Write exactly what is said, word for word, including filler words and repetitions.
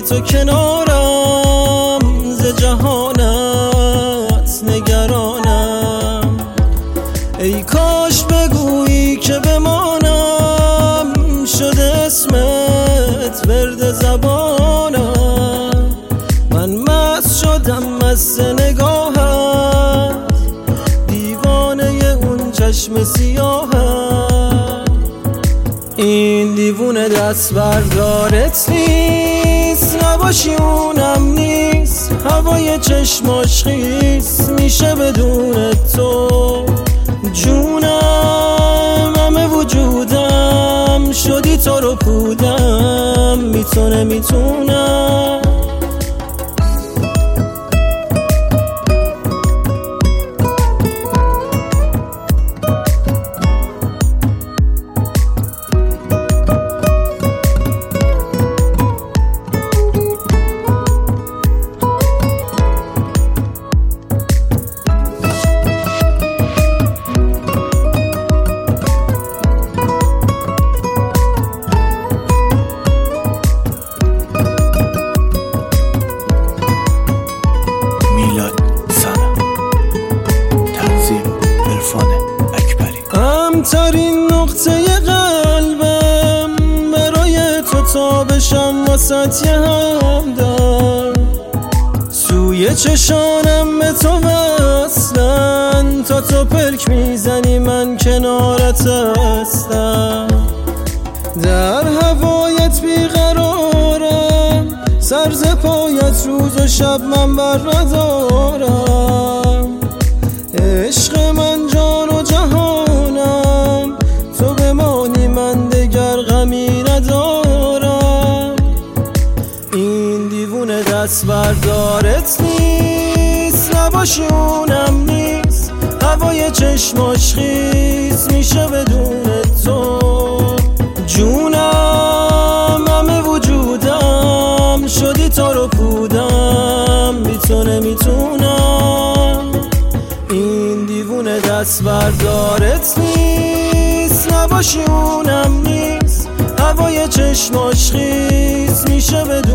تو کنارم، ز جهانت نگرانم. ای کاش بگویی که بمانم، شده اسمت ورد زبانم. من مست شدم مست نگاهت، دیوانه اون چشم سیاهت. این دیوونه دست بردارت نیست، نباشی اونم نیست. هوای چشماش خیس میشه بدون تو. جونم همه وجودم، شدی تو رو پودم. میتونه میتونم ترین نقطه قلبم، برای تو تا بشم واسط یه همدم. سوی چشانم به تو وصلن، تا تو پلک میزنی من کنارت هستم. در هوایت بیقرارم، سر ز پایت روز و شب من بر ندارم. عشق من جان و جهانم، تو بمانی من دگر غمی ندارم. این دیوونه دست بردارت نیست، نباشی اونم نیست. هوای چشماش خیس میشه بدون تو. جونم همه وجودم، شدی تو رو پودم. میتونه میتونم این دیوونه دست بردارت نیست، نباشی اونم نیست. هوای چشماش خیس میشه بدون